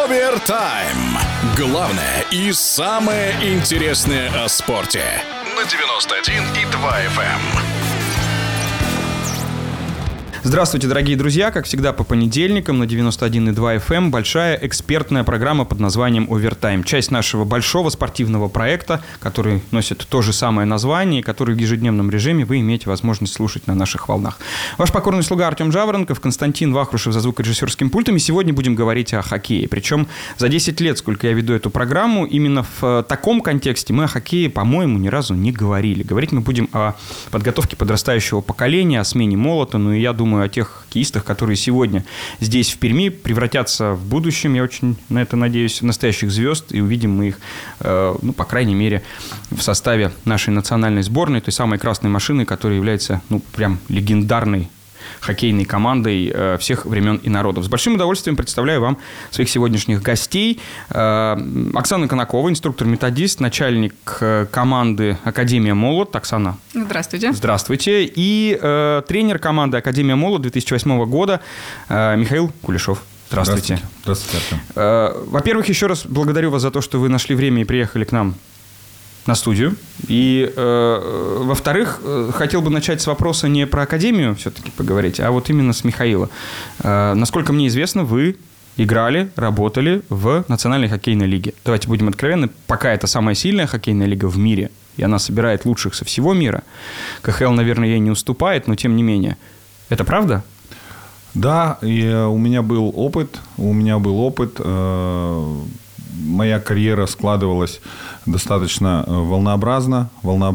Овертайм. Главное и самое интересное о спорте. На 91,2 FM. Здравствуйте, дорогие друзья! Как всегда, по понедельникам на 91,2 FM большая экспертная программа под названием «Овертайм». Часть нашего большого спортивного проекта, который носит то же самое название, который в ежедневном режиме вы имеете возможность слушать на наших волнах. Ваш покорный слуга Артем Жаворонков, Константин Вахрушев за звукорежиссерским пультом. И сегодня будем говорить о хоккее. Причем за 10 лет, сколько я веду эту программу, именно в таком контексте мы о хоккее, по-моему, ни разу не говорили. Говорить мы будем о подготовке подрастающего поколения, о смене молота. Ну и я думаю, о тех хоккеистах, которые сегодня здесь, в Перми, превратятся в будущем, я очень на это надеюсь, в настоящих звезд, и увидим мы их, по крайней мере, в составе нашей национальной сборной, той самой красной машины, которая является, прям легендарной хоккейной командой всех времен и народов. С большим удовольствием представляю вам своих сегодняшних гостей. Оксана Конакова, инструктор-методист, начальник команды «Академия Молот». Оксана. Здравствуйте. Здравствуйте. И тренер команды «Академия Молот» 2008 года Михаил Кулешов. Здравствуйте. Здравствуйте, Артем. Во-первых, еще раз благодарю вас за то, что вы нашли время и приехали к нам на студию. И, во-вторых, хотел бы начать с вопроса не про Академию все-таки поговорить, а вот именно с Михаила. Насколько мне известно, вы играли, работали в Национальной хоккейной лиге. Давайте будем откровенны, пока это самая сильная хоккейная лига в мире, и она собирает лучших со всего мира. КХЛ, наверное, ей не уступает, но тем не менее. Это правда? Да, и у меня был опыт. Моя карьера складывалась достаточно волнообразно.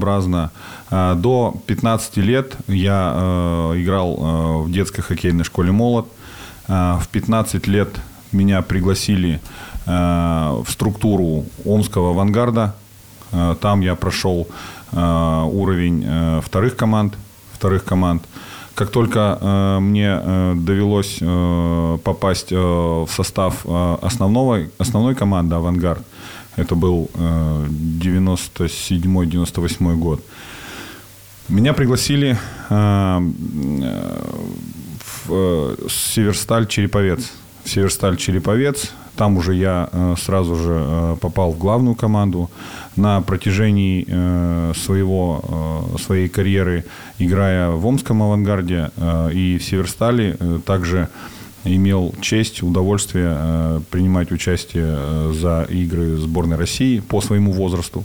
До 15 лет я играл в детской хоккейной школе «Молот». В 15 лет меня пригласили в структуру Омского «Авангарда». Там я прошел уровень вторых команд. Как только мне довелось попасть в состав основной команды «Авангард», это был 97-98 год, меня пригласили в Северсталь Череповец. Там уже я сразу же попал в главную команду. На протяжении своей карьеры, играя в Омском «Авангарде» и в Северстале, также имел честь, удовольствие принимать участие за игры сборной России по своему возрасту.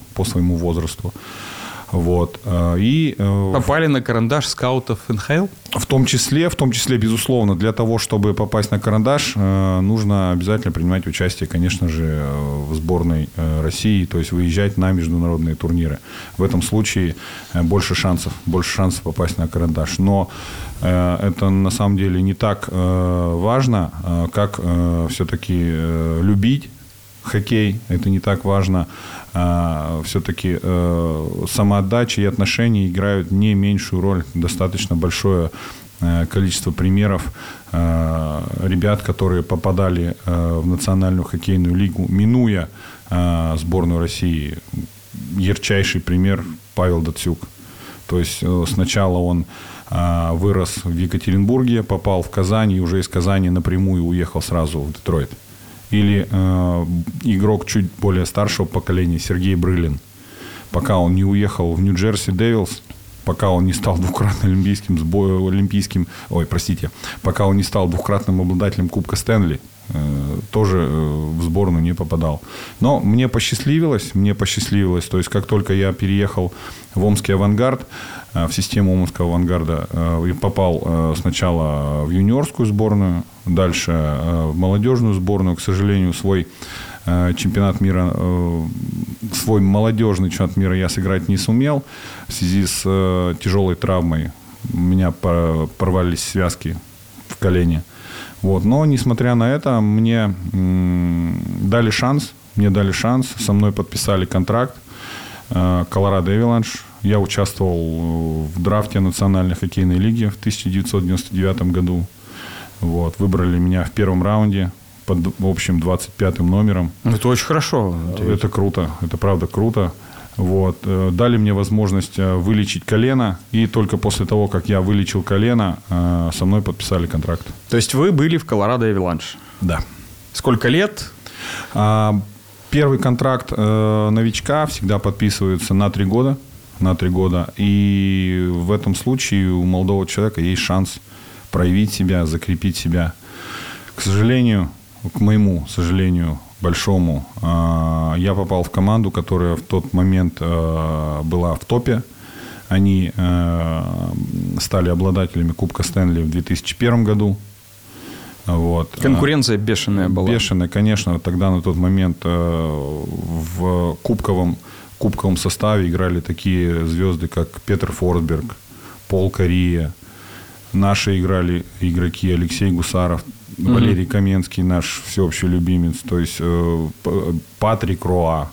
Вот. И попали на карандаш скаутов НХЛ? В том числе, безусловно, для того, чтобы попасть на карандаш, нужно обязательно принимать участие, конечно же, в сборной России, то есть выезжать на международные турниры. В этом случае больше шансов попасть на карандаш. Но это на самом деле не так важно, как все-таки любить хоккей. Это не так важно. Все-таки самоотдача и отношения играют не меньшую роль. Достаточно большое количество примеров ребят, которые попадали в Национальную хоккейную лигу, минуя сборную России. Ярчайший пример — Павел Датсюк. То есть сначала он вырос в Екатеринбурге, попал в Казань и уже из Казани напрямую уехал сразу в Детройт. Или игрок чуть более старшего поколения Сергей Брылин. Пока он не уехал в Нью-Джерси Девилс, пока он не стал пока он не стал двукратным обладателем Кубка Стэнли, тоже в сборную не попадал. Но мне посчастливилось. То есть, как только я переехал в Омский «Авангард», в систему Омского «Авангарда», и попал сначала в юниорскую сборную, дальше в молодежную сборную. К сожалению, свой чемпионат мира, свой молодежный чемпионат мира я сыграть не сумел в связи с тяжелой травмой. У меня порвались связки в колене. Вот. Но, несмотря на это, мне дали шанс. Со мной подписали контракт. Колорадо Эвиланш. Я участвовал в драфте Национальной хоккейной лиги в 1999 году. Вот. Выбрали меня в первом раунде под общим 25-м номером. Это очень хорошо. Это круто. Это правда круто. Вот. Дали мне возможность вылечить колено. И только после того, как я вылечил колено, со мной подписали контракт. То есть вы были в Колорадо Эвиланш? Да. Сколько лет? Первый контракт новичка всегда подписывается на 3 года. На 3 года. И в этом случае у молодого человека есть шанс проявить себя, закрепить себя. К сожалению, к моему сожалению, большому, я попал в команду, которая в тот момент была в топе. Они стали обладателями Кубка Стэнли в 2001 году. Вот. Конкуренция бешеная была. Бешеная, конечно. Тогда на тот момент в кубковом составе играли такие звезды, как Петр Форсберг, Пол Кория. Наши играли игроки Алексей Гусаров, Валерий Каменский, наш всеобщий любимец. То есть Патрик Роа.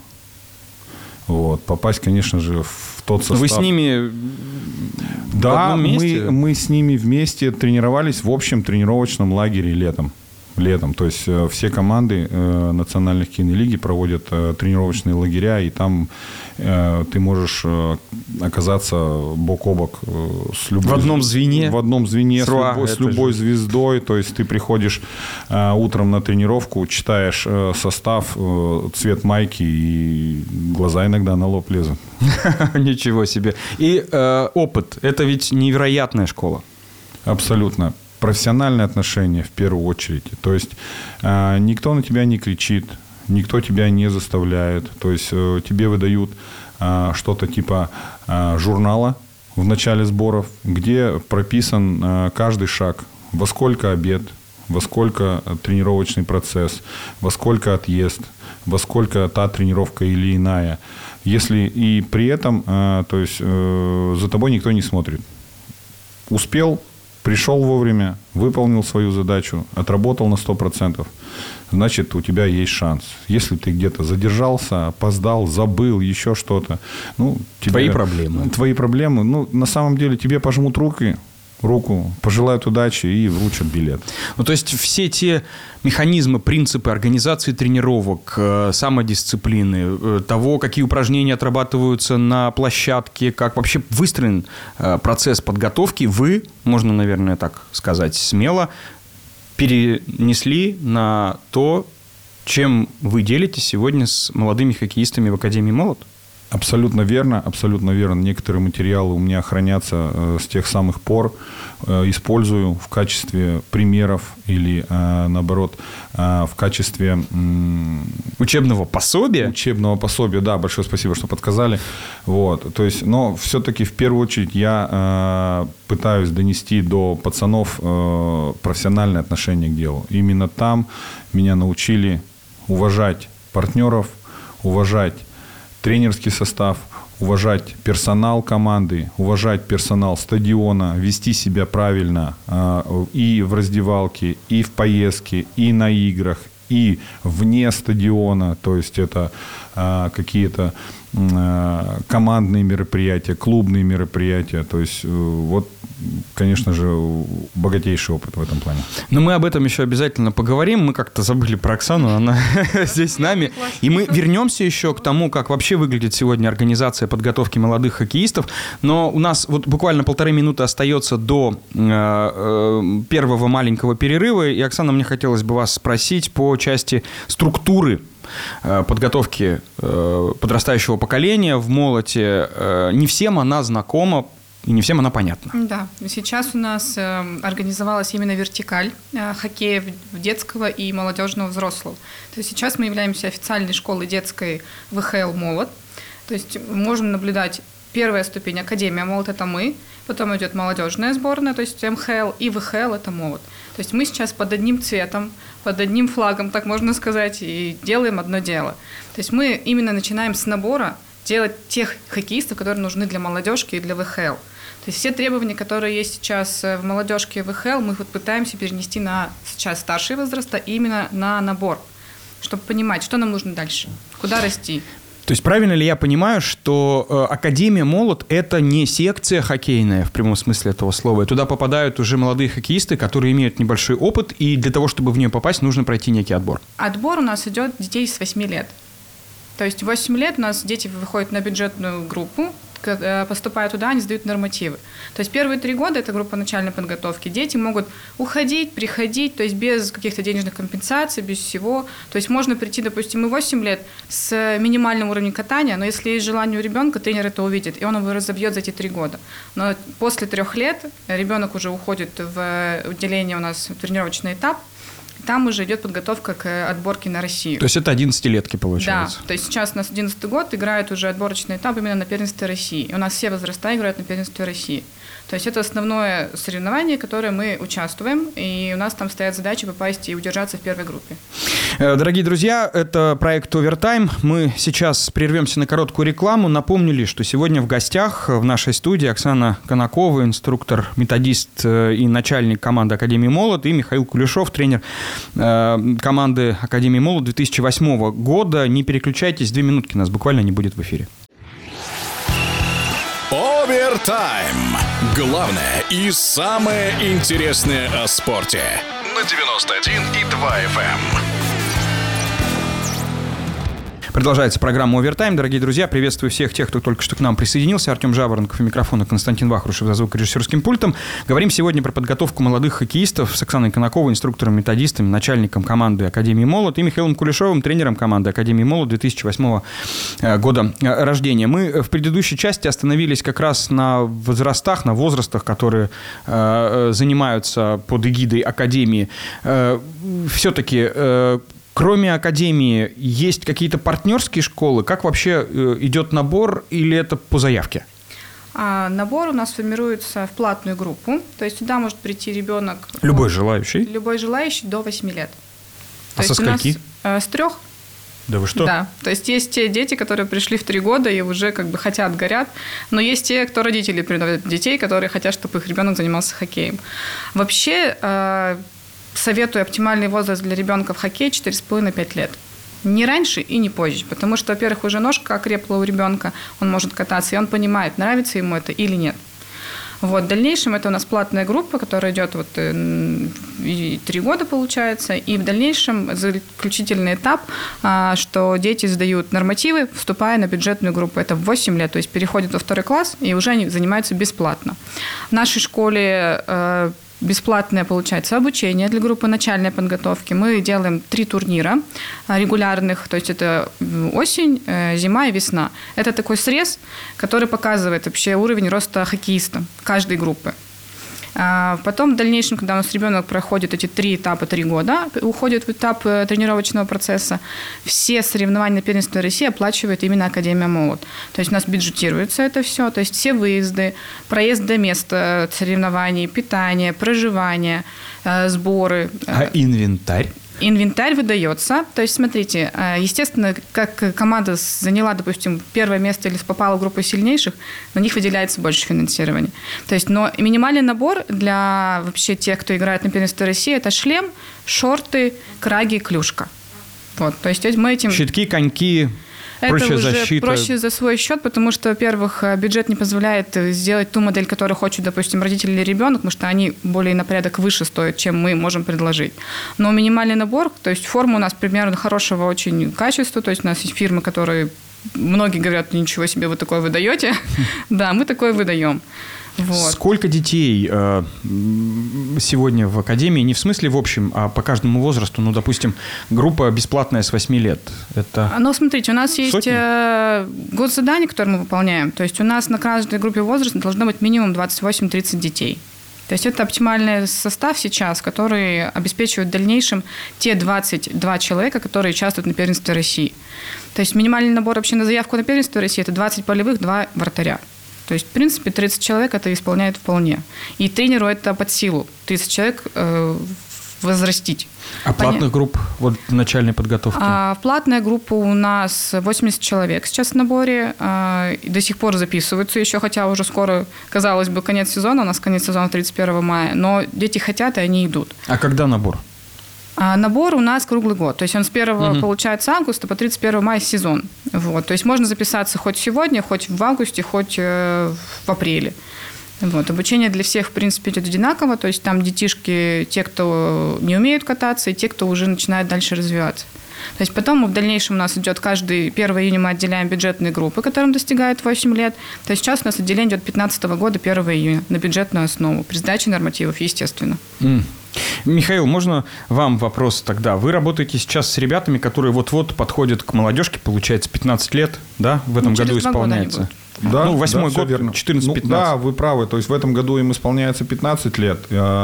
Вот. Попасть, конечно же, в тот состав. Вы с ними да, в одном месте? мы с ними вместе тренировались в общем тренировочном лагере летом. То есть все команды национальных хоккейной лиги проводят тренировочные лагеря, и там ты можешь оказаться бок о бок с любой... В одном звене? В одном звене с любой звездой. То есть ты приходишь утром на тренировку, читаешь состав, цвет майки, и глаза иногда на лоб лезут. Ничего себе. И опыт. Это ведь невероятная школа. Абсолютно. Профессиональные отношения в первую очередь. То есть никто на тебя не кричит, никто тебя не заставляет. То есть тебе выдают что-то типа журнала в начале сборов, где прописан каждый шаг. Во сколько обед, во сколько тренировочный процесс, во сколько отъезд, во сколько та тренировка или иная. Если и при этом, то есть за тобой никто не смотрит. Успел, пришел вовремя, выполнил свою задачу, отработал на 100%, значит, у тебя есть шанс. Если ты где-то задержался, опоздал, забыл, еще что-то. Твои проблемы. Твои проблемы. На самом деле, тебе пожмут руку, пожелают удачи и вручат билет. То есть все те механизмы, принципы организации тренировок, самодисциплины, того, какие упражнения отрабатываются на площадке, как вообще выстроен процесс подготовки, вы, можно, наверное, так сказать смело, перенесли на то, чем вы делитесь сегодня с молодыми хоккеистами в Академии «Молот»? Абсолютно верно, абсолютно верно. Некоторые материалы у меня хранятся с тех самых пор. Использую в качестве примеров или, наоборот, в качестве... Учебного пособия? Учебного пособия, да. Большое спасибо, что подсказали. Вот. То есть, но все-таки в первую очередь я пытаюсь донести до пацанов профессиональное отношение к делу. Именно там меня научили уважать партнеров, уважать тренерский состав, уважать персонал команды, уважать персонал стадиона, вести себя правильно и в раздевалке, и в поездке, и на играх, и вне стадиона. То есть это какие-то командные мероприятия, клубные мероприятия. То есть вот, конечно же, богатейший опыт в этом плане. Но мы об этом еще обязательно поговорим. Мы как-то забыли про Оксану, она здесь с нами. И мы вернемся еще к тому, как вообще выглядит сегодня организация подготовки молодых хоккеистов. Но у нас вот буквально 1,5 минуты остается до первого маленького перерыва. И, Оксана, мне хотелось бы вас спросить по части структуры подготовки подрастающего поколения в «Молоте». Не всем она знакома и не всем она понятна. Да, сейчас у нас организовалась именно вертикаль хоккея детского и молодежного взрослого. То есть сейчас мы являемся официальной школой детской ВХЛ «Молот». То есть можем наблюдать первая ступень Академия «Молот» – это мы, потом идет молодежная сборная, то есть МХЛ, и ВХЛ – это «Молот». То есть мы сейчас под одним цветом, под одним флагом, так можно сказать, и делаем одно дело. То есть мы именно начинаем с набора делать тех хоккеистов, которые нужны для молодежки и для ВХЛ. То есть все требования, которые есть сейчас в молодежке и ВХЛ, мы вот пытаемся перенести на сейчас старший возраст, именно на набор, чтобы понимать, что нам нужно дальше, куда расти. То есть правильно ли я понимаю, что Академия «Молот» – это не секция хоккейная в прямом смысле этого слова, и туда попадают уже молодые хоккеисты, которые имеют небольшой опыт, и для того, чтобы в нее попасть, нужно пройти некий отбор? Отбор у нас идет детей с 8 лет. То есть в 8 лет у нас дети выходят на бюджетную группу, поступая туда, они сдают нормативы. То есть первые 3 года, это группа начальной подготовки, дети могут уходить, приходить, то есть без каких-то денежных компенсаций, без всего. То есть можно прийти, допустим, и 8 лет с минимальным уровнем катания, но если есть желание у ребенка, тренер это увидит, и он его разобьет за эти 3 года. Но после 3 лет ребенок уже уходит в отделение у нас, в тренировочный этап, там уже идет подготовка к отборке на Россию. То есть это 11-летки, получается? Да, то есть сейчас у нас 11-й год, играет уже отборочный этап именно на первенстве России. И у нас все возраста играют на первенстве России. То есть это основное соревнование, в которое мы участвуем, и у нас там стоят задачи попасть и удержаться в первой группе. Дорогие друзья, это проект «Овертайм». Мы сейчас прервемся на короткую рекламу. Напомнили, что сегодня в гостях в нашей студии Оксана Конакова, инструктор, методист и начальник команды Академии «Молот», и Михаил Кулешов, тренер команды Академии «Молот» 2008 года. Не переключайтесь, 2 минутки, нас буквально не будет в эфире. Овертайм. Главное и самое интересное о спорте. На 91,2 FM. Продолжается программа «Овертайм». Дорогие друзья, приветствую всех тех, кто только что к нам присоединился. Артем Жаворонков у микрофона, Константин Вахрушев за звукорежиссерским пультом. Говорим сегодня про подготовку молодых хоккеистов с Оксаной Конаковой, инструктором-методистом, начальником команды Академии «Молот», и Михаилом Кулешовым, тренером команды Академии «Молот» 2008 года рождения. Мы в предыдущей части остановились как раз на возрастах, на возрастах, которые занимаются под эгидой Академии. Все-таки... Кроме академии, есть какие-то партнерские школы? Как вообще идет набор или это по заявке? Набор у нас формируется в платную группу. То есть сюда может прийти ребенок... Любой желающий? Любой желающий до 8 лет. А со скольки? С 3. Да вы что? Да. То есть есть те дети, которые пришли в 3 года и уже как бы хотят, горят. Но есть те, кто родители приносят детей, которые хотят, чтобы их ребенок занимался хоккеем. Вообще... Советую оптимальный возраст для ребенка в хоккее 4,5-5 лет. Не раньше и не позже. Потому что, во-первых, уже ножка окрепла у ребенка, он может кататься, и он понимает, нравится ему это или нет. Вот. В дальнейшем это у нас платная группа, которая идет 3 года, получается. И в дальнейшем заключительный этап, что дети сдают нормативы, вступая на бюджетную группу. Это в 8 лет, то есть переходят во 2 класс, и уже они занимаются бесплатно. В нашей школе... Бесплатное, получается, обучение для группы начальной подготовки. Мы делаем 3 турнира регулярных, то есть это осень, зима и весна. Это такой срез, который показывает вообще уровень роста хоккеиста каждой группы. Потом в дальнейшем, когда у нас ребенок проходит эти 3 этапа, 3 года, уходит в этап тренировочного процесса, все соревнования на первенстве России оплачивает именно Академия «Молот». То есть у нас бюджетируется это все, то есть все выезды, проезд до места соревнований, питание, проживание, сборы. А инвентарь? Инвентарь выдается. То есть, смотрите, естественно, как команда заняла, допустим, 1 место или попала в группу сильнейших, на них выделяется больше финансирования. То есть, но минимальный набор для вообще тех, кто играет на первенстве России, это шлем, шорты, краги, клюшка. Вот, то есть мы этим... Щитки, коньки... Это уже защита. проще за свой счет, потому что, во-первых, бюджет не позволяет сделать ту модель, которую хочет, допустим, родитель или ребенок, потому что они более на порядок выше стоят, чем мы можем предложить. Но минимальный набор, то есть форма у нас примерно хорошего очень качества, то есть у нас есть фирмы, которые, многие говорят, ничего себе, вы такое выдаете. Да, мы такое выдаем. Вот. Сколько детей сегодня в академии, не в смысле в общем, а по каждому возрасту, ну, допустим, группа бесплатная с 8 лет? Это ну, смотрите, у нас есть год заданий, которые мы выполняем. То есть у нас на каждой группе возраста должно быть минимум 28-30 детей. То есть это оптимальный состав сейчас, который обеспечивает в дальнейшем те 22 человека, которые участвуют на первенстве России. То есть минимальный набор вообще на заявку на первенство России – это 20 полевых, 2 вратаря. То есть, в принципе, 30 человек это исполняет вполне. И тренеру это под силу. 30 человек возрастить. А платных групп вот начальной подготовки? Платная группа у нас 80 человек сейчас в наборе. До сих пор записываются еще, хотя уже скоро, казалось бы, конец сезона. У нас конец сезона 31 мая. Но дети хотят, и они идут. А когда набор? Набор у нас круглый год. То есть он с 1 получается августа по 31 мая сезон. Вот. То есть можно записаться хоть сегодня, хоть в августе, хоть в апреле. Вот. Обучение для всех, в принципе, идет одинаково. То есть там детишки, те, кто не умеют кататься, и те, кто уже начинает дальше развиваться. То есть потом в дальнейшем у нас идет каждый 1 июня мы отделяем бюджетные группы, которым достигает 8 лет. То есть сейчас у нас отделение идет 2015 года 1 июня на бюджетную основу при сдаче нормативов, естественно. Михаил, можно вам вопрос тогда? Вы работаете сейчас с ребятами, которые вот-вот подходят к молодежке, получается, 15 лет, да? В этом году исполняется. Да, 8-й год, 14-15. Да, вы правы. То есть в этом году им исполняется 15 лет.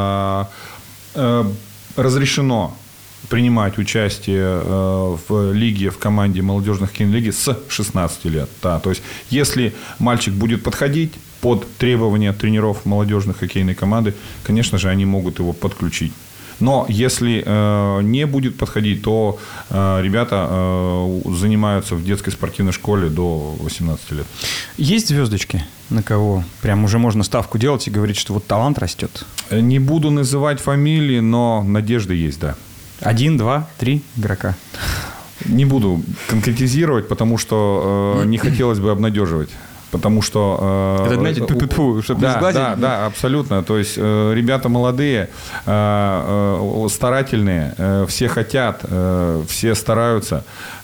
Разрешено принимать участие в лиге, в команде молодежных хоккейной лиги с 16 лет. Да, то есть если мальчик будет подходить под требования тренеров молодежной хоккейной команды, конечно же, они могут его подключить. Но если не будет подходить, то ребята занимаются в детской спортивной школе до 18 лет. Есть звездочки, на кого прям уже можно ставку делать и говорить, что вот талант растет? Не буду называть фамилии, но надежда есть, да. 1, 2, 3 игрока? Не буду конкретизировать, потому что не хотелось бы обнадеживать. Потому что... Это, знаете, чтобы не сглазить. Да, абсолютно. То есть ребята молодые, старательные, все хотят, все стараются,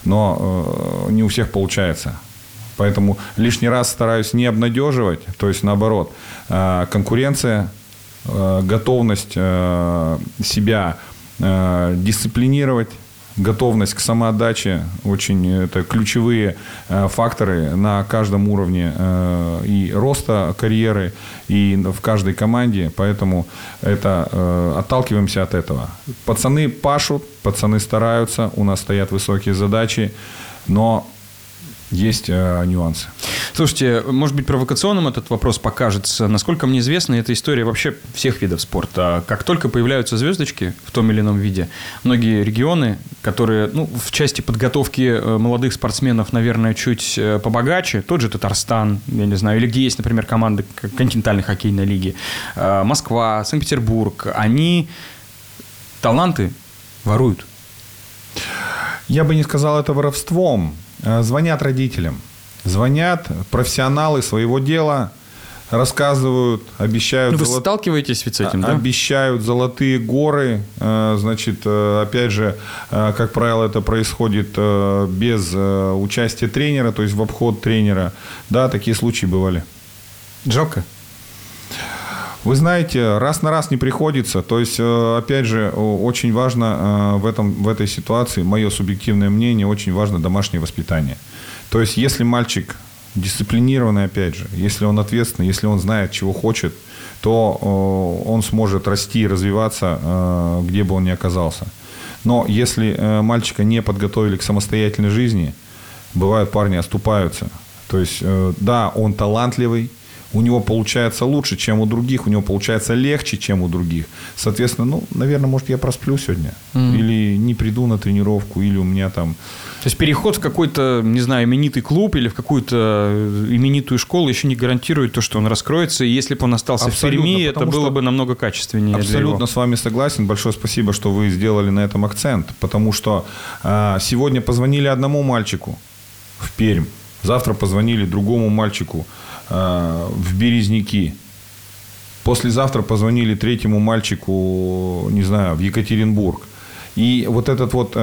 но не у всех получается. Поэтому лишний раз стараюсь не обнадеживать, то есть наоборот. Конкуренция, готовность себя дисциплинировать, готовность к самоотдаче, очень это ключевые факторы на каждом уровне и роста карьеры, и в каждой команде. Поэтому отталкиваемся от этого. Пацаны пашут, пацаны стараются, у нас стоят высокие задачи, но есть нюансы. Слушайте, может быть, провокационным этот вопрос покажется. Насколько мне известно, это история вообще всех видов спорта. Как только появляются звездочки в том или ином виде, многие регионы, которые в части подготовки молодых спортсменов, наверное, чуть побогаче, тот же Татарстан, я не знаю, или где есть, например, команды континентальной хоккейной лиги, Москва, Санкт-Петербург, они таланты воруют. Я бы не сказал это воровством. Звонят родителям. Звонят профессионалы своего дела, рассказывают, обещают... Вы сталкиваетесь ведь с этим, да? Обещают золотые горы. Значит, опять же, как правило, это происходит без участия тренера, то есть в обход тренера. Да, такие случаи бывали. Жалко? Вы знаете, раз на раз не приходится. То есть, опять же, очень важно в этой ситуации, мое субъективное мнение, очень важно домашнее воспитание. То есть, если мальчик дисциплинированный, опять же, если он ответственный, если он знает, чего хочет, то он сможет расти и развиваться, где бы он ни оказался. Но если мальчика не подготовили к самостоятельной жизни, бывают парни оступаются. То есть, да, он талантливый, у него получается лучше, чем у других, у него получается легче, чем у других. Соответственно, наверное, может, я просплю сегодня. Или не приду на тренировку, или у меня там... То есть переход в какой-то, не знаю, именитый клуб или в какую-то именитую школу еще не гарантирует то, что он раскроется. И если бы он остался в Перми, это было бы намного качественнее. Абсолютно с вами согласен. Большое спасибо, что вы сделали на этом акцент. Потому что сегодня позвонили одному мальчику в Пермь. Завтра позвонили другому мальчику в Березники. Послезавтра позвонили третьему мальчику, не знаю, в Екатеринбург. И вот эта вот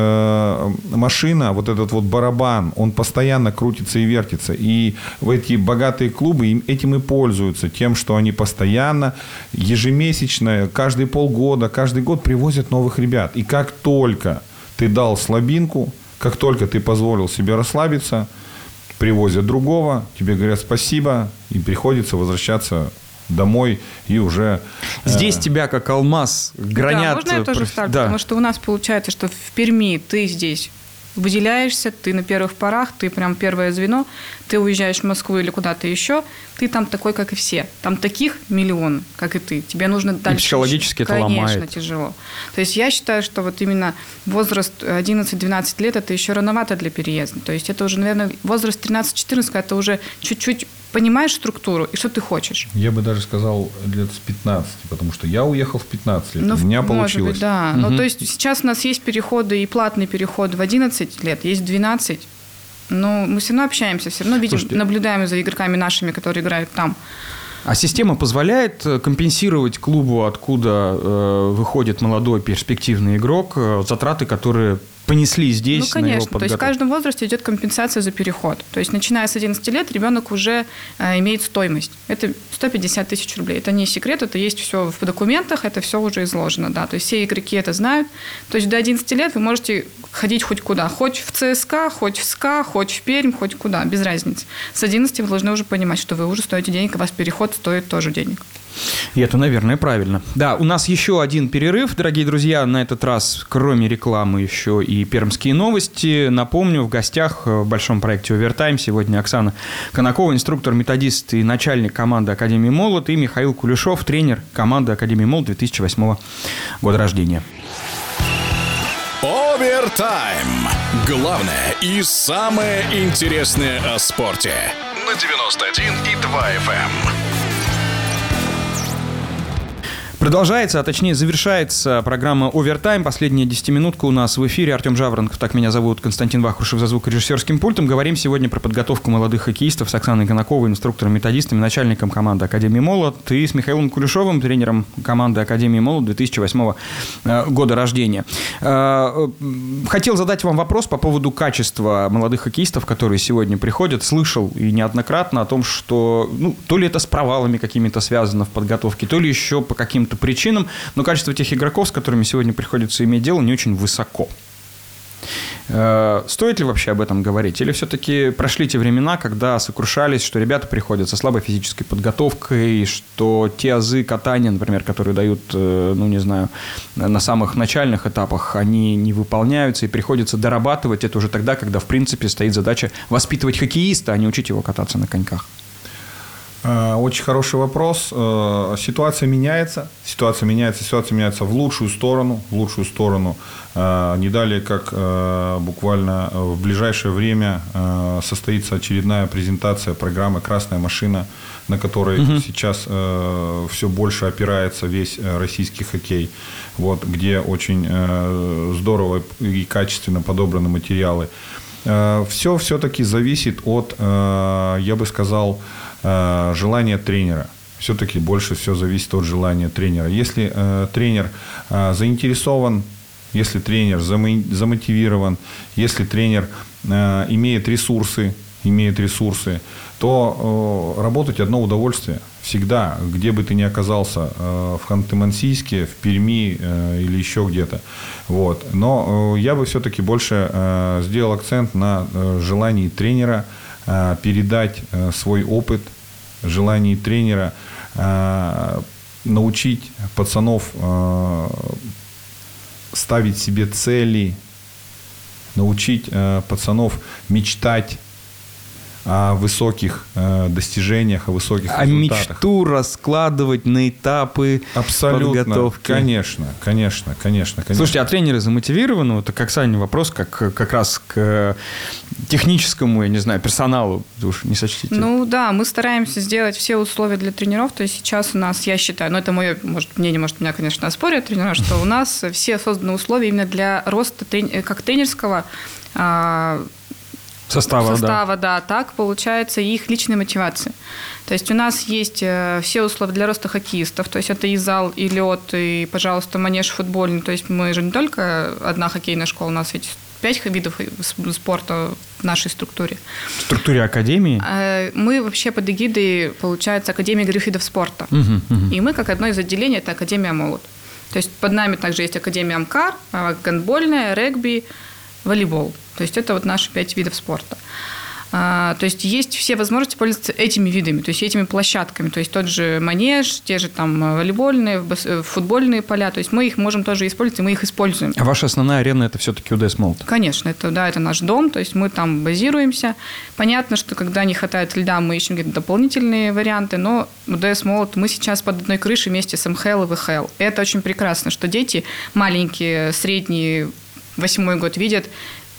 машина, вот этот вот барабан, он постоянно крутится и вертится. И в эти богатые клубы этим и пользуются. Тем, что они постоянно, ежемесячно, каждые полгода, каждый год привозят новых ребят. И как только ты дал слабинку, как только ты позволил себе расслабиться, привозят другого, тебе говорят спасибо, и приходится возвращаться домой и уже... Здесь тебя как алмаз гранят. Да, можно я тоже вставлю? Да. Потому что у нас получается, что в Перми ты здесь выделяешься, ты на первых порах, ты прям первое звено, ты уезжаешь в Москву или куда-то еще, ты там такой, как и все. Там таких миллион, как и ты. Тебе нужно дальше. И психологически это ломает. Конечно, тяжело. То есть я считаю, что вот именно возраст 11-12 лет, это еще рановато для переезда. То есть это уже, наверное, возраст 13-14, это уже чуть-чуть понимаешь структуру и что ты хочешь. Я бы даже сказал лет с 15, потому что я уехал в 15 лет, у меня получилось. Быть, да. Угу. То есть сейчас у нас есть переходы и платный переход в 11 лет, есть 12. Но мы все равно общаемся, все равно видим, наблюдаем за игроками нашими, которые играют там. А система позволяет компенсировать клубу, откуда выходит молодой перспективный игрок, затраты, которые понесли здесь на его подготовку? То есть в каждом возрасте идет компенсация за переход. То есть начиная с 11 лет ребенок уже имеет стоимость. Это 150 тысяч рублей. Это не секрет, это есть все в документах, это все уже изложено. Да. То есть все игроки это знают. То есть до 11 лет вы можете ходить хоть куда. Хоть в ЦСКА, хоть в СКА, хоть в Пермь, хоть куда. Без разницы. С 11 вы должны уже понимать, что вы уже стоите денег, а у вас переход стоит тоже денег. И это, наверное, правильно. Да, у нас еще один перерыв, дорогие друзья. На этот раз, кроме рекламы, еще и пермские новости. Напомню, в гостях в большом проекте «Овертайм» сегодня Оксана Конакова, инструктор-методист и начальник команды Академии «Молот», и Михаил Кулешов, тренер команды Академии «Молот» 2008 года рождения. «Овертайм». Главное и самое интересное о спорте. На 91,2 FM. Продолжается, а точнее завершается программа «Овертайм». Последняя 10-минутка у нас в эфире. Артем Жаворонков, так меня зовут, Константин Вахрушев за звукорежиссерским пультом. Говорим сегодня про подготовку молодых хоккеистов с Оксаной Конаковой, инструктором-методистом и начальником команды Академии «Молот», и с Михаилом Кулешовым, тренером команды Академии «Молот» 2008 года рождения. Хотел задать вам вопрос по поводу качества молодых хоккеистов, которые сегодня приходят. Слышал и неоднократно о том, что то ли это с провалами какими-то связано в подготовке, то ли еще по каким-то причинам, но качество тех игроков, с которыми сегодня приходится иметь дело, не очень высоко. Стоит ли вообще об этом говорить? Или все-таки прошли те времена, когда сокрушались, что ребята приходят со слабой физической подготовкой, что те азы катания, например, которые дают, на самых начальных этапах, они не выполняются, и приходится дорабатывать это уже тогда, когда, в принципе, стоит задача воспитывать хоккеиста, а не учить его кататься на коньках? Очень хороший вопрос. Ситуация меняется в лучшую сторону. Не далее, как буквально в ближайшее время состоится очередная презентация программы «Красная машина», на которой сейчас все больше опирается весь российский хоккей. Где очень здорово и качественно подобраны материалы. Все все-таки зависит от, я бы сказал, желание тренера. Все-таки больше всего зависит от желания тренера. Если тренер заинтересован, если тренер замотивирован, если тренер имеет ресурсы, то работать одно удовольствие. Всегда, где бы ты ни оказался, в Ханты-Мансийске, в Перми или еще где-то. Но я бы все-таки больше сделал акцент на желании тренера передать свой опыт, желание тренера научить пацанов ставить себе цели, научить пацанов мечтать о высоких достижениях, о высоких результатах. А мечту раскладывать на этапы подготовки. Конечно. Слушайте, а тренеры замотивированы? Это к Оксане вопрос, как раз к техническому, персоналу. Вы уж не сочтите. Мы стараемся сделать все условия для тренеров. То есть сейчас у нас, я считаю, это мое мнение, может, меня, конечно, оспорят тренера, что у нас все созданы условия именно для роста как тренерского состава, да, так получается и их личной мотивации. То есть у нас есть все условия для роста хоккеистов, то есть это и зал, и лед, и, пожалуйста, манеж футбольный. То есть мы же не только одна хоккейная школа, у нас ведь 5 видов спорта в нашей структуре. В структуре академии? Мы вообще под эгидой, получается, Академия игровых видов спорта. И мы, как одно из отделений, это Академия «Молот». То есть под нами также есть Академия «Амкар», гандбольная, регби, волейбол. То есть это наши 5 видов спорта. То есть есть все возможности пользоваться этими видами, то есть этими площадками. То есть тот же манеж, те же волейбольные, футбольные поля. То есть мы их можем тоже использовать, и мы их используем. А ваша основная арена – это все-таки УДС «Молот»? Конечно, это наш дом, то есть мы там базируемся. Понятно, что когда не хватает льда, мы ищем какие-то дополнительные варианты, но УДС «Молот» мы сейчас под одной крышей вместе с МХЛ и ВХЛ. И это очень прекрасно, что дети маленькие, средние, 8-й год видят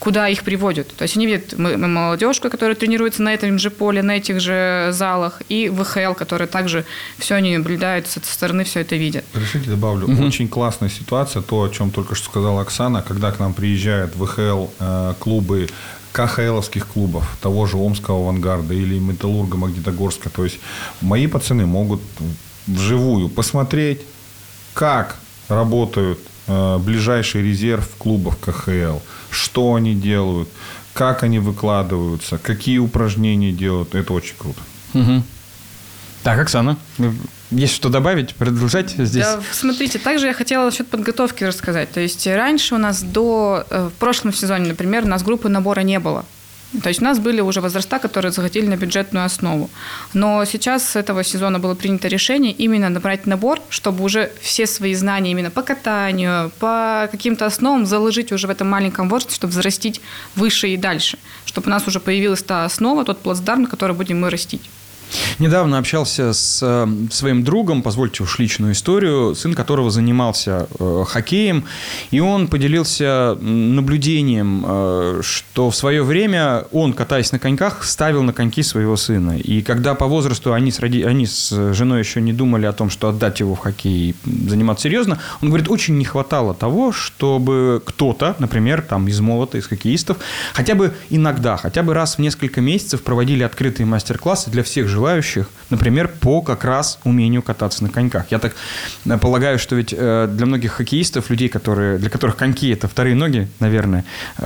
куда их приводят. То есть они видят молодежку, которая тренируется на этом же поле, на этих же залах, и ВХЛ, которые также все они наблюдают со стороны, все это видят. Разрешите добавлю. Очень классная ситуация, то, о чем только что сказала Оксана, когда к нам приезжают ВХЛ клубы, КХЛовских клубов, того же Омского «Авангарда» или Металлурга Магнитогорска. То есть мои пацаны могут вживую посмотреть, как работают ближайший резерв клубов КХЛ, что они делают, как они выкладываются, какие упражнения делают. Это очень круто. Угу. Так, Оксана, есть что добавить, продолжать здесь? Да, смотрите, также я хотела насчет подготовки рассказать. То есть раньше у нас в прошлом сезоне, например, у нас группы набора не было. То есть у нас были уже возраста, которые заходили на бюджетную основу. Но сейчас с этого сезона было принято решение именно набрать набор, чтобы уже все свои знания именно по катанию, по каким-то основам заложить уже в этом маленьком возрасте, чтобы взрастить выше и дальше. Чтобы у нас уже появилась та основа, тот плацдарм, на который будем мы растить. Недавно общался с своим другом, позвольте уж личную историю, сын которого занимался хоккеем, и он поделился наблюдением, что в свое время он, катаясь на коньках, ставил на коньки своего сына. И когда по возрасту они с женой еще не думали о том, что отдать его в хоккей и заниматься серьезно, он говорит, очень не хватало того, чтобы кто-то, например, там, из молота, из хоккеистов, хотя бы иногда, хотя бы раз в несколько месяцев проводили открытые мастер-классы для всех желающих, например, по как раз умению кататься на коньках. Я так полагаю, что ведь для многих хоккеистов, людей, для которых коньки – это вторые ноги, наверное,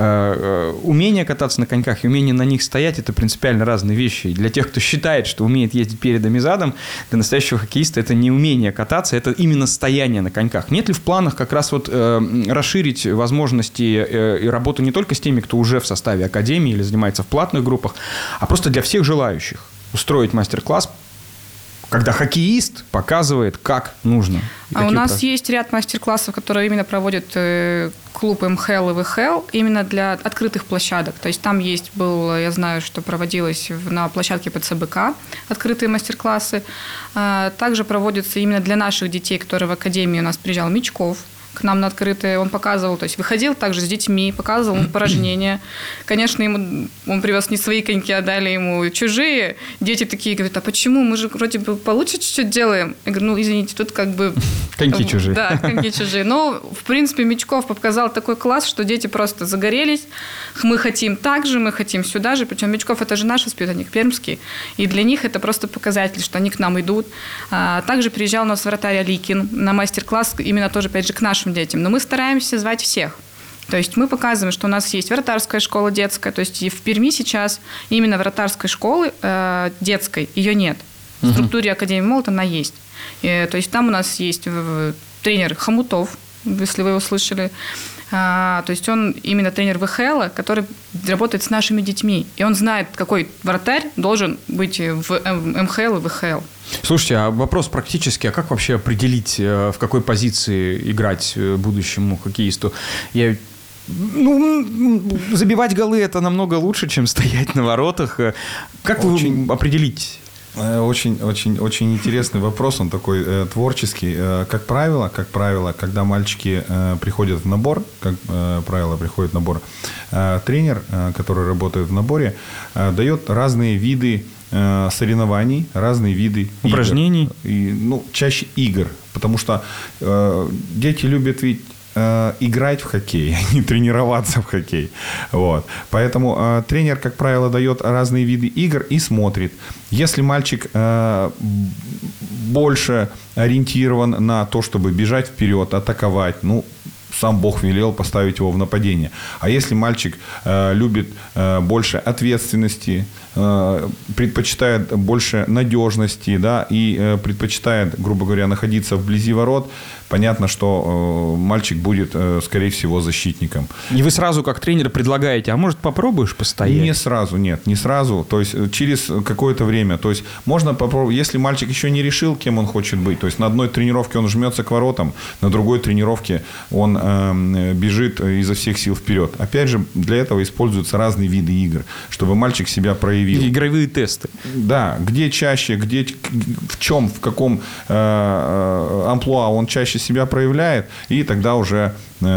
умение кататься на коньках и умение на них стоять – это принципиально разные вещи. И для тех, кто считает, что умеет ездить передом и задом, для настоящего хоккеиста это не умение кататься, это именно стояние на коньках. Нет ли в планах как раз вот расширить возможности и работу не только с теми, кто уже в составе академии или занимается в платных группах, а просто для всех желающих устроить мастер-класс, когда хоккеист показывает, как нужно? А у нас есть ряд мастер-классов, которые именно проводит клуб МХЛ и ВХЛ, именно для открытых площадок. То есть там я знаю, что проводилось на площадке ПЦБК открытые мастер-классы. Также проводятся именно для наших детей, которые в академии у нас приезжал Мичков, к нам на открытые, он показывал, то есть выходил также с детьми, показывал упражнения. Конечно, он привез не свои коньки, а дали ему чужие. Дети такие говорят, а почему? Мы же вроде бы получше чуть-чуть делаем. Я говорю, извините, тут как бы... Коньки чужие. Да, коньки чужие. Но, в принципе, Мичков показал такой класс, что дети просто загорелись. Мы хотим так же, мы хотим сюда же. Причем Мичков – это же наш воспитанник, пермский. И для них это просто показатель, что они к нам идут. Также приезжал у нас вратарь Аликин на мастер-класс, именно тоже, опять же, к нашим детям. Но мы стараемся звать всех. То есть мы показываем, что у нас есть вратарская школа детская. То есть и в Перми сейчас именно вратарской школы детской ее нет. В структуре Академии Молот она есть. То есть там у нас есть тренер Хомутов, если вы его слышали. То есть он именно тренер ВХЛ, который работает с нашими детьми. И он знает, какой вратарь должен быть в МХЛ и ВХЛ. Слушайте, а вопрос практически, а как вообще определить, в какой позиции играть будущему хоккеисту? Забивать голы – это намного лучше, чем стоять на воротах. Как вы определите? Очень интересный вопрос, он такой творческий. Как правило, когда мальчики приходят в набор, тренер, который работает в наборе, дает разные виды соревнований, разные виды упражнений, чаще игр, потому что дети любят ведь играть в хоккей, а не тренироваться в хоккей. Вот. Поэтому тренер, как правило, дает разные виды игр и смотрит. Если мальчик больше ориентирован на то, чтобы бежать вперед, атаковать, сам Бог велел поставить его в нападение. А если мальчик любит больше ответственности, предпочитает больше надежности, да, и предпочитает, грубо говоря, находиться вблизи ворот, понятно, что мальчик будет, скорее всего, защитником. И вы сразу, как тренер, предлагаете, а может, попробуешь постоять? Не сразу. То есть, через какое-то время. То есть, можно попробовать, если мальчик еще не решил, кем он хочет быть. То есть, на одной тренировке он жмется к воротам, на другой тренировке он бежит изо всех сил вперед. Опять же, для этого используются разные виды игр, чтобы мальчик себя проявил. Игровые тесты. Да, где чаще, в каком амплуа он чаще блестяще себя проявляет, и тогда уже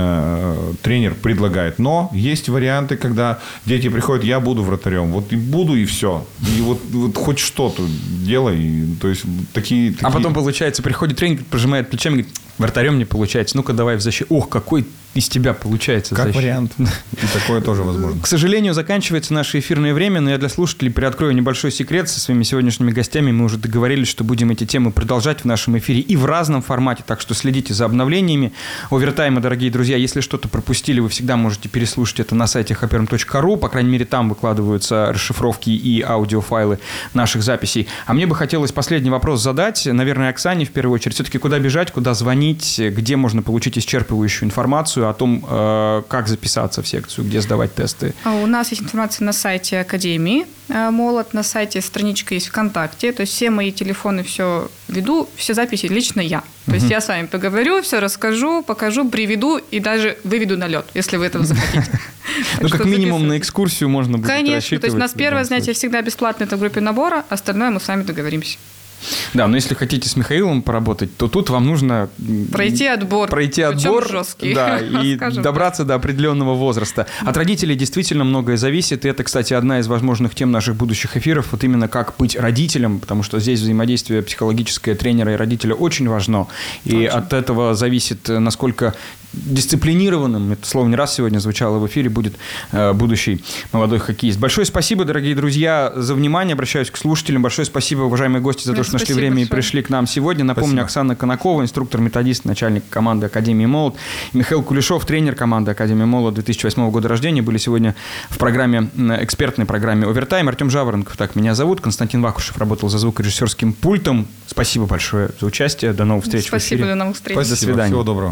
тренер предлагает. Но есть варианты, когда дети приходят, я буду вратарем. Вот и буду, и все. И вот хоть что-то делай. То есть такие... А потом, получается, приходит тренер, пожимает плечами и говорит, вратарем не получается. Ну-ка, давай в защиту. Ох, какой из тебя получается как защита. Вариант. И такое тоже возможно. К сожалению, заканчивается наше эфирное время, но я для слушателей приоткрою небольшой секрет. Со своими сегодняшними гостями мы уже договорились, что будем эти темы продолжать в нашем эфире и в разном формате, так что следите за обновлениями овертайма, дорогие друзья. Если что-то пропустили, вы всегда можете переслушать это на сайте happyram.ru, по крайней мере, там выкладываются расшифровки и аудиофайлы наших записей. А мне бы хотелось последний вопрос задать, наверное, Оксане в первую очередь. Все-таки куда бежать, куда звонить, где можно получить исчерпывающую информацию о том, как записаться в секцию, где сдавать тесты? У нас есть информация на сайте Академии «Молот», на сайте страничка есть ВКонтакте, то есть все мои телефоны все веду, все записи лично я. То есть я с вами поговорю, все расскажу, покажу, приведу и даже выведу на лед, если вы этого захотите. Ну, как минимум на экскурсию можно будет рассчитывать. Конечно, то есть у нас первое занятие всегда бесплатное, это в группе набора, остальное мы с вами договоримся. Да, но если хотите с Михаилом поработать, то тут вам нужно пройти отбор, жесткий, да, и добраться до определенного возраста. От родителей действительно многое зависит, и это, кстати, одна из возможных тем наших будущих эфиров, вот именно как быть родителем, потому что здесь взаимодействие психологическое тренера и родителя очень важно, и от этого зависит, насколько дисциплинированным, это слово не раз сегодня звучало в эфире, будет будущий молодой хоккеист. Большое спасибо, дорогие друзья, за внимание. Обращаюсь к слушателям. Большое спасибо, уважаемые гости, за то, что нашли время и пришли к нам сегодня. Напомню, Оксана Конакова, инструктор-методист, начальник команды Академии «Молот». Михаил Кулешов, тренер команды Академии «Молот» 2008 года рождения, были сегодня в программе, экспертной программе «Овертайм». Артем Жаворонков, так меня зовут. Константин Вакушев работал за звукорежиссерским пультом. Спасибо большое за участие. До новых встреч в эфире. Спасибо, до новых встреч. Спасибо, до свидания. Всего доброго.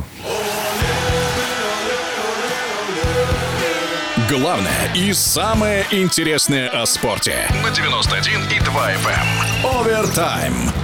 Главное и самое интересное о спорте. На 91,2 FM. Овертайм.